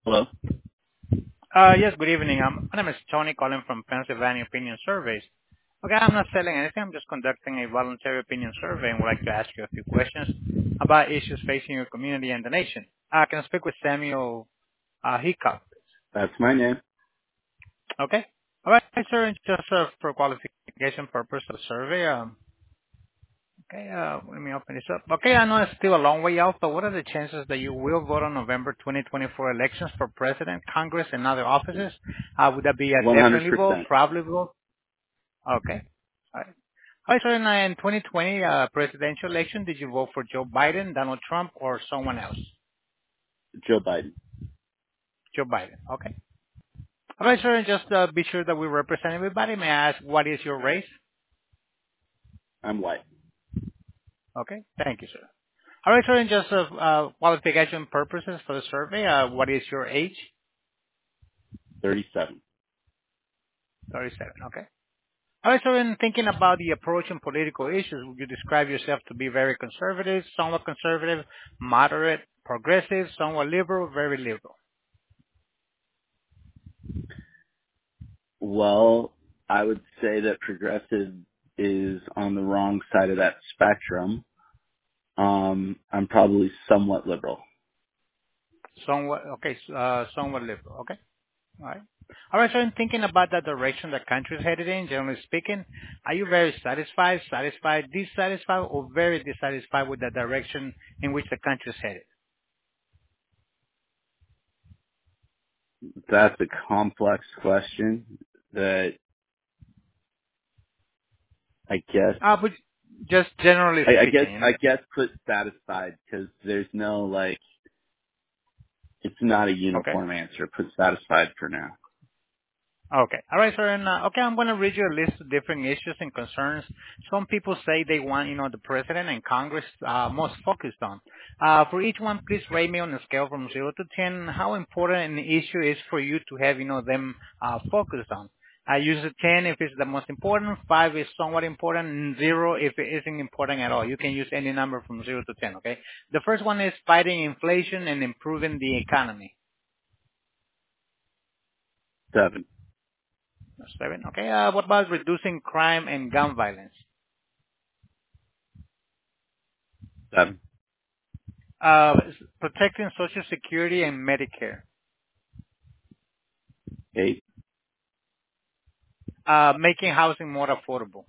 Hello. Yes, good evening. My name is Tony calling from Pennsylvania Opinion Surveys. Okay, I'm not selling anything. I'm just conducting a voluntary opinion survey and would like to ask you a few questions about issues facing your community and the nation. Can I speak with Samuel Hickok, please? That's my name. Okay. All right, sir. And just for qualification purpose of the survey, okay, let me open this up. Okay, I know it's still a long way out, but what are the chances that you will vote on November 2024 elections for president, Congress, and other offices? Would that be a 100%. definitely vote, probably vote? Okay. All right. All right, so in 2020 presidential election, did you vote for Joe Biden, Donald Trump, or someone else? Joe Biden. Joe Biden. Okay. All right, sir, and just be sure that we represent everybody. May I ask what is your race? I'm white. Okay. Thank you, sir. All right, sir, and just qualification purposes for the survey, what is your age? 37. 37. Okay. All right, so in thinking about the approach in political issues, would you describe yourself to be very conservative, moderate, progressive, somewhat liberal, very liberal? Well, I would say that progressive is on the wrong side of that spectrum. I'm probably somewhat liberal. Somewhat, okay, somewhat liberal. Okay. All right. All right. So in thinking about the direction the country is headed in, generally speaking, are you very satisfied, dissatisfied, or very dissatisfied with the direction in which the country is headed? That's a complex question that I guess, But just generally I guess, speaking, you I know. guess put satisfied because there's no it's not a Okay. uniform answer. Put satisfied for now. Okay. All right, sir. And okay, I'm going to read you a list of different issues and concerns. Some people say they want, the president and Congress most focused on. For each one, please rate me on a scale from 0 to 10 how important an issue is for you to have, them focused on. I use a 10 if it's the most important, 5 is somewhat important, and 0 if it isn't important at all. You can use any number from 0 to 10, okay? The first one is fighting inflation and improving the economy. 7. 7, okay? What about reducing crime and gun violence? 7. Protecting Social Security and Medicare, 8. making housing more affordable.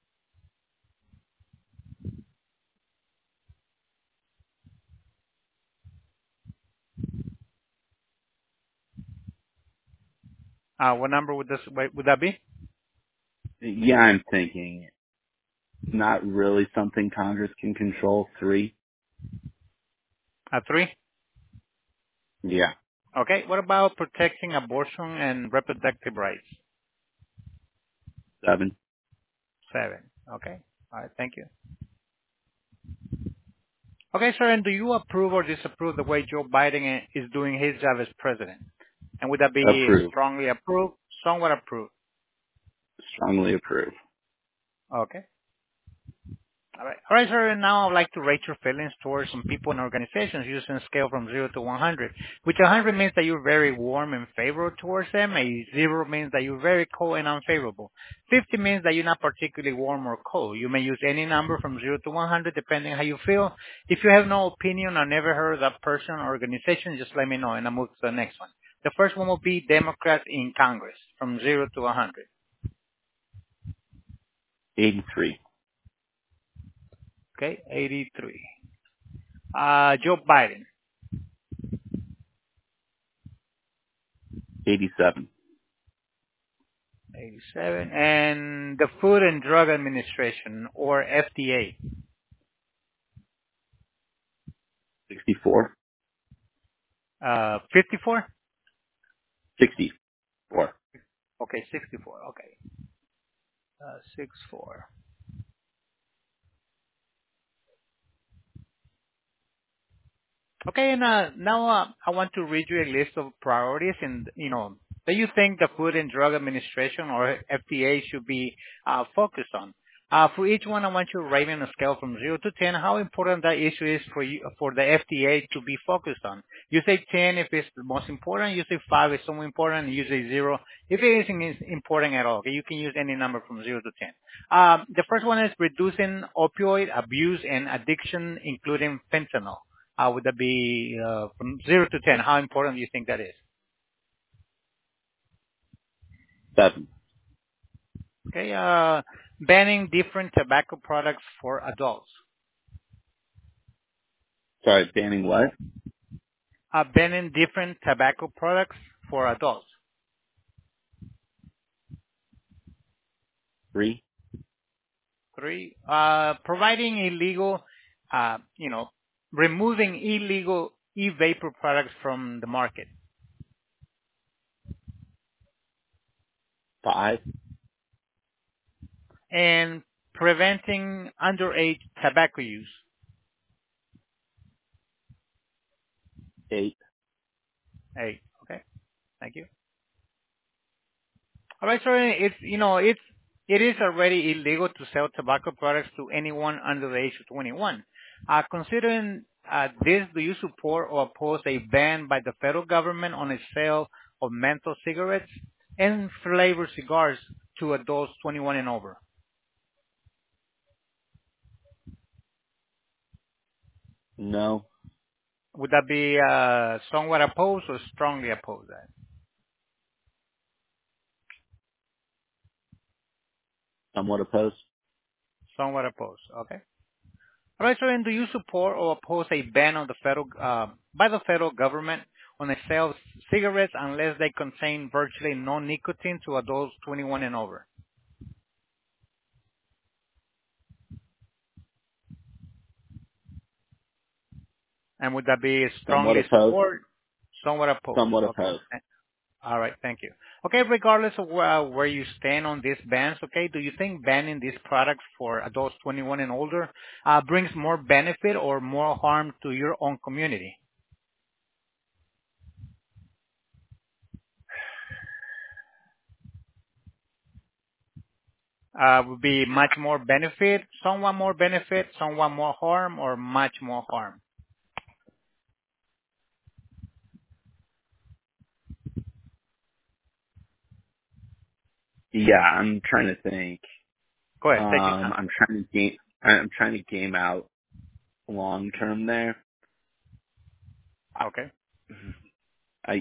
What number would that be? Yeah, I'm thinking not really something Congress can control. 3. 3. Yeah. Okay. What about protecting abortion and reproductive rights? 7. 7. Okay. All right. Thank you. Okay, sir. And do you approve or disapprove the way Joe Biden is doing his job as president? And would that be Approve. strongly approved, somewhat approved? Strongly approve. Okay. All right. All right, sir. And now I'd like to rate your feelings towards some people and organizations using a scale from 0 to 100, which 100 means that you're very warm and favorable towards them. A 0 means that you're very cold and unfavorable. 50 means that you're not particularly warm or cold. You may use any number from 0 to 100 depending how you feel. If you have no opinion or never heard of that person or organization, just let me know and I'll move to the next one. The first one will be Democrats in Congress from 0 to 100. 83. Okay, 83. Joe Biden. 87. 87. And the Food and Drug Administration, or FDA, 64. 54? 64. Okay, 64. Okay. 64. Okay, and now I want to read you a list of priorities and, that you think the Food and Drug Administration or FDA should be focused on. For each one, I want you to rate on a scale from 0 to 10 how important that issue is for you, for the FDA to be focused on. You say 10 if it's the most important. You say 5 if somewhat important. And you say 0 if it isn't important at all. Okay? You can use any number from 0 to 10. The first one is reducing opioid abuse and addiction, including fentanyl. Would that be from 0 to 10? How important do you think that is? 7. Okay. Banning different tobacco products for adults. Sorry, banning what? Banning different tobacco products for adults. 3. 3, providing illegal, removing illegal e-vapor products from the market. 5. And preventing underage tobacco use. 8. 8. Okay. Thank you. All right, so it is already illegal to sell tobacco products to anyone under the age of 21. Considering this, do you support or oppose a ban by the federal government on the sale of menthol cigarettes and flavored cigars to adults 21 and over? No. Would that be somewhat opposed or strongly opposed? That Somewhat opposed. somewhat opposed. Okay. All right, so then do you support or oppose a ban on the by the federal government on the sale of cigarettes unless they contain virtually no nicotine to adults 21 and over? And would that be Somewhat strongly opposed. support? Somewhat opposed. Somewhat Okay. opposed. All right, thank you. Okay, regardless of where you stand on these bans, okay, do you think banning these products for adults 21 and older brings more benefit or more harm to your own community? Would be much more benefit, somewhat more harm, or much more harm? Yeah, I'm trying to think. Go ahead, take your time. I'm trying to game out long term there. Okay. I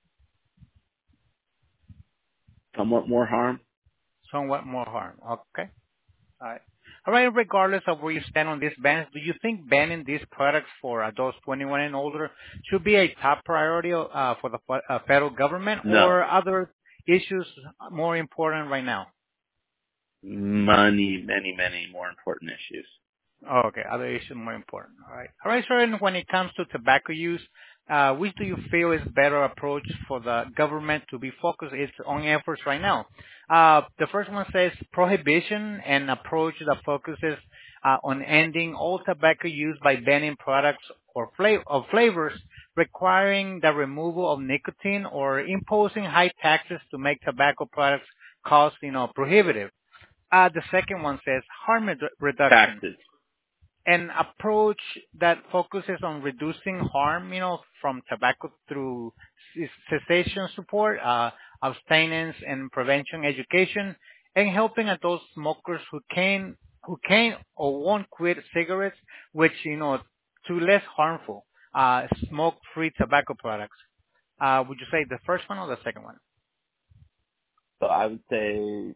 somewhat more harm. Somewhat more harm. Okay. All right. All right. Regardless of where you stand on these bans, do you think banning these products for adults 21 and older should be a top priority for the federal government, No. or other issues more important right now? Many more important issues. Oh, okay. Other issues more important. All right. All right, sir. And when it comes to tobacco use, which do you feel is better approach for the government to be focused its own efforts right now? The first one says prohibition, and approach that focuses on ending all tobacco use by banning products or flavors requiring the removal of nicotine, or imposing high taxes to make tobacco products cost, prohibitive. The second one says harm reduction, Taxes. an approach that focuses on reducing harm, from tobacco through cessation support, abstinence and prevention education, and helping adult smokers who can or won't quit cigarettes, which, to less harmful, smoke-free tobacco products. Would you say the first one or the second one? So I would say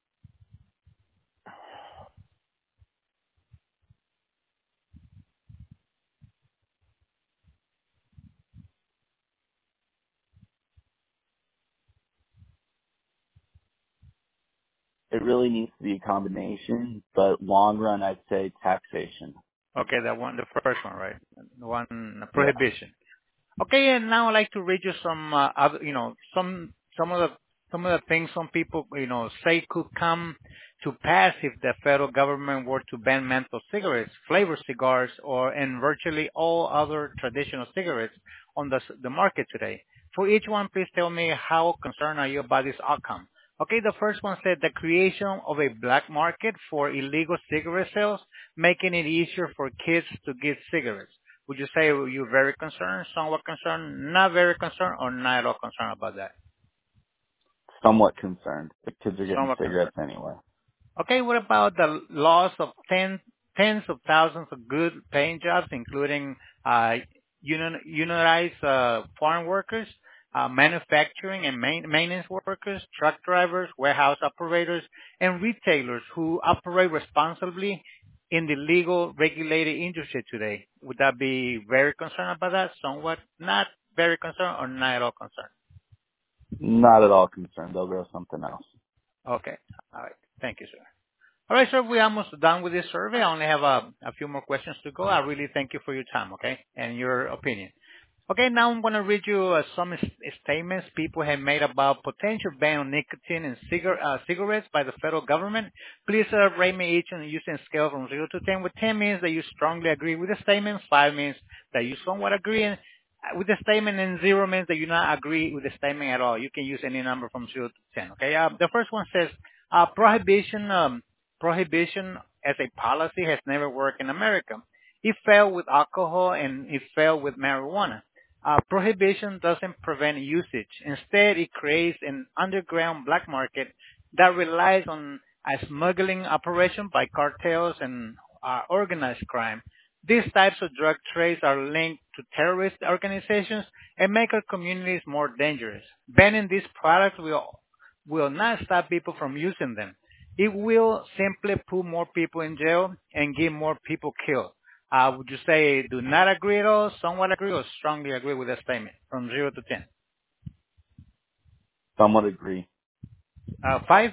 it really needs to be a combination, but long run, I'd say taxation. Okay, the first one, right? The one, Yeah. prohibition. Okay, and now I'd like to read you some other, some of the things some people, say could come to pass if the federal government were to ban menthol cigarettes, flavored cigars, and virtually all other traditional cigarettes on the market today. For each one, please tell me how concerned are you about this outcome. Okay, the first one said the creation of a black market for illegal cigarette sales, making it easier for kids to get cigarettes. Would you say you're very concerned, somewhat concerned, not very concerned, or not at all concerned about that? Somewhat concerned. The kids are getting Somewhat concerned. cigarettes anyway. Okay, what about the loss of tens of thousands of good paying jobs, including uh, unionized farm workers, manufacturing and maintenance workers, truck drivers, warehouse operators, and retailers who operate responsibly in the legal regulated industry today? Would that be very concerned about that? Somewhat not very concerned or not at all concerned? Not at all concerned. They'll grow something else. Okay. All right. Thank you, sir. All right, sir, we're almost done with this survey. I only have a few more questions to go. I really thank you for your time, okay, and your opinion. Okay, now I'm going to read you some statements people have made about potential ban on nicotine and cigarettes by the federal government. Please rate me each on using a scale from 0 to 10, with 10 means that you strongly agree with the statement, 5 means that you somewhat agree with the statement, and 0 means that you not agree with the statement at all. You can use any number from 0 to 10, okay? The first one says, prohibition as a policy has never worked in America. It failed with alcohol and it failed with marijuana. Prohibition doesn't prevent usage. Instead, it creates an underground black market that relies on a smuggling operation by cartels and organized crime. These types of drug trades are linked to terrorist organizations and make our communities more dangerous. Banning these products will not stop people from using them. It will simply put more people in jail and get more people killed. Would you say do not agree at all, somewhat agree, or strongly agree with that statement from 0 to 10? Somewhat agree. 5?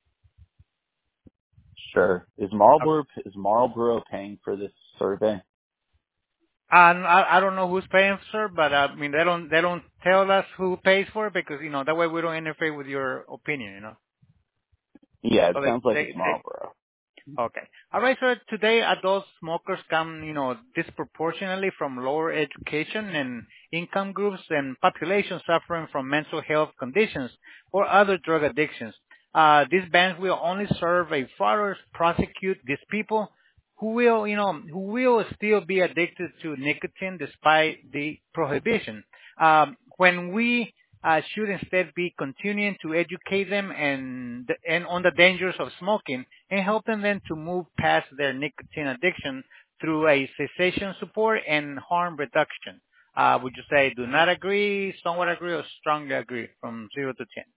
Sure. Is Marlboro paying for this survey? I don't know who's paying, sir, but I mean they don't tell us who pays for it because that way we don't interfere with your opinion. Yeah, it So sounds like it's they Marlboro. Okay. All right, so today adult smokers come, disproportionately from lower education and income groups and populations suffering from mental health conditions or other drug addictions. These bans will only serve a further prosecute these people who will still be addicted to nicotine despite the prohibition. When we should instead be continuing to educate them and on the dangers of smoking and helping them to move past their nicotine addiction through a cessation support and harm reduction. Would you say do not agree, somewhat agree, or strongly agree from 0 to 10?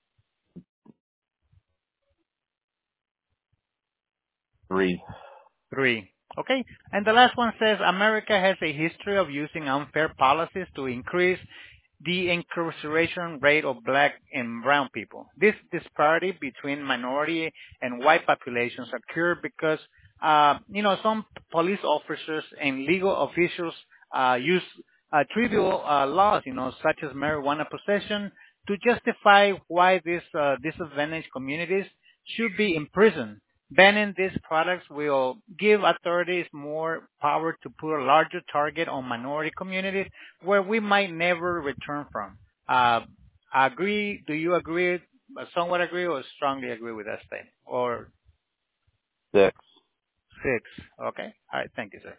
3. 3. Okay. And the last one says America has a history of using unfair policies to increase the incarceration rate of black and brown people. This disparity between minority and white populations occur because, some police officers and legal officials use trivial laws, such as marijuana possession, to justify why these disadvantaged communities should be imprisoned. Banning these products will give authorities more power to put a larger target on minority communities where we might never return from. Agree? Do you agree? Somewhat agree or strongly agree with that statement? Or 6. 6? Okay. All right. Thank you, sir.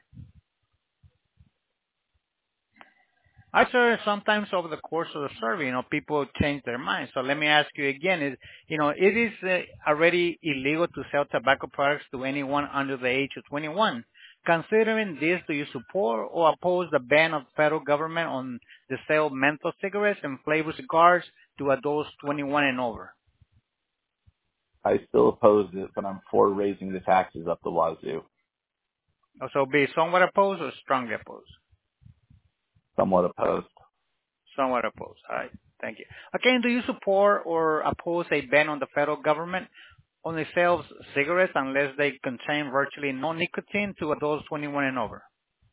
Sir, sometimes over the course of the survey, people change their minds. So let me ask you again: it is already illegal to sell tobacco products to anyone under the age of 21. Considering this, do you support or oppose the ban of federal government on the sale of menthol cigarettes and flavored cigars to adults 21 and over? I still oppose it, but I'm for raising the taxes up the wazoo. So be somewhat opposed or strongly opposed? Somewhat opposed. Somewhat opposed. All right. Thank you. Again, do you support or oppose a ban on the federal government on the sale of cigarettes unless they contain virtually no nicotine to adults 21 and over?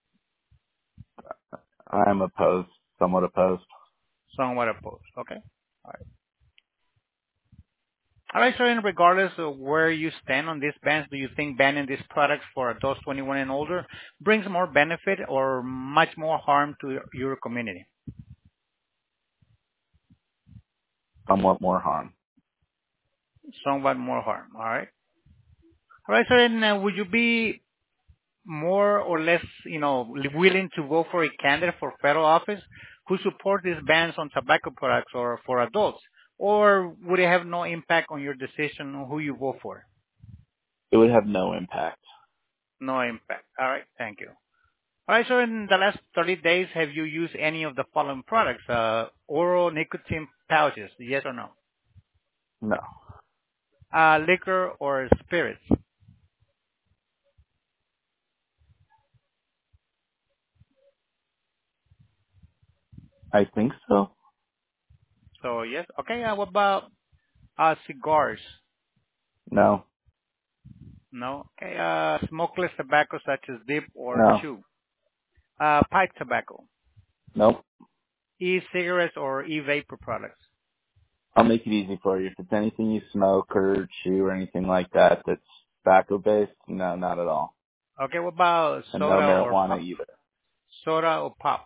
I'm opposed. Somewhat opposed. Somewhat opposed. Okay. All right. All right, so regardless of where you stand on these bans, do you think banning these products for adults 21 and older brings more benefit or much more harm to your community? Somewhat more harm. somewhat more harm. All right. All right, sir. And would you be more or less, willing to vote for a candidate for federal office who support these bans on tobacco products or for adults? Or would it have no impact on your decision on who you vote for? It would have no impact. No impact. All right. Thank you. All right, sir. In the last 30 days, have you used any of the following products? Oral nicotine pouches, yes or no? No. Liquor or spirits? I think so. So yes. Okay. What about cigars? No. No. Okay. Smokeless tobacco such as dip or No. chew. Pipe tobacco. Nope. E-cigarettes or e-vapor products. I'll make it easy for you. If it's anything you smoke or chew or anything like that that's tobacco based, no, not at all. Okay. What about And no soda or marijuana pop? either. Soda or pop?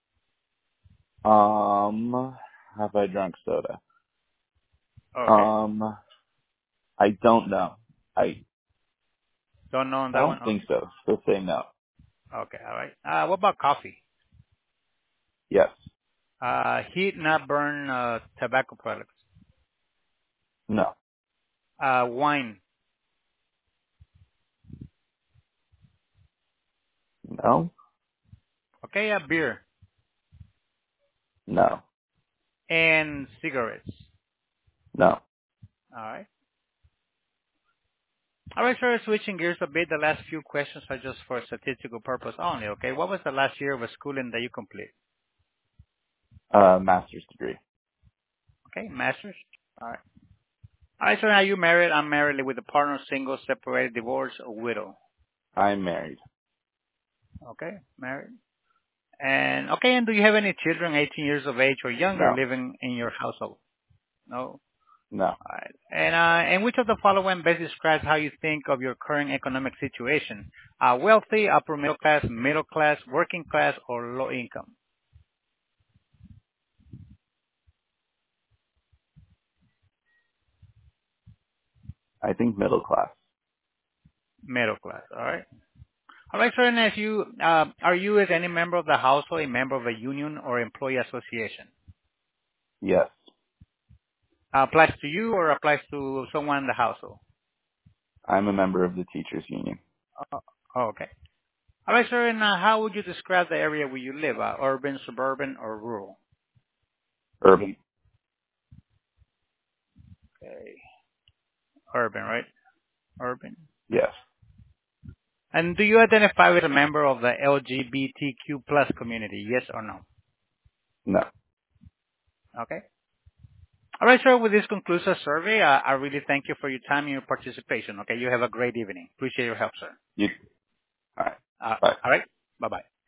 Have I drunk soda? Okay. I don't know. I Don't know on I that one. don't think so. So say no. Okay. All right. What about coffee? Yes. Heat not burn tobacco products. No. Wine. No. Okay. Beer No. and cigarettes. No. All right. All right, sir. Switching gears a bit, the last few questions are just for statistical purpose only. Okay. What was the last year of schooling that you complete? Master's degree. Okay. Masters. All right. All right, sir. Are you married? I'm married with a partner, single, separated, divorced, or widow. I'm married. Okay. Married. And okay. And do you have any children, 18 years of age or younger, No. living in your household? No. No. All right. And which of the following best describes how you think of your current economic situation? Wealthy, upper middle class, working class, or low income? I think middle class. Middle class. All right. All right, sir. And if you are you as any member of the household a member of a union or employee association? Yes. Applies to you or applies to someone in the household? I'm a member of the teachers union. Oh, okay. All right, sir. And how would you describe the area where you live? Urban, suburban, or rural? Urban. Okay. Urban, right? Urban. Yes. And do you identify with a member of the LGBTQ plus community? Yes or no? No. Okay. All right, sir. With this concludes our survey. I really thank you for your time and your participation. Okay. You have a great evening. Appreciate your help, sir. You. All right. Uh, Bye. all right. Bye bye.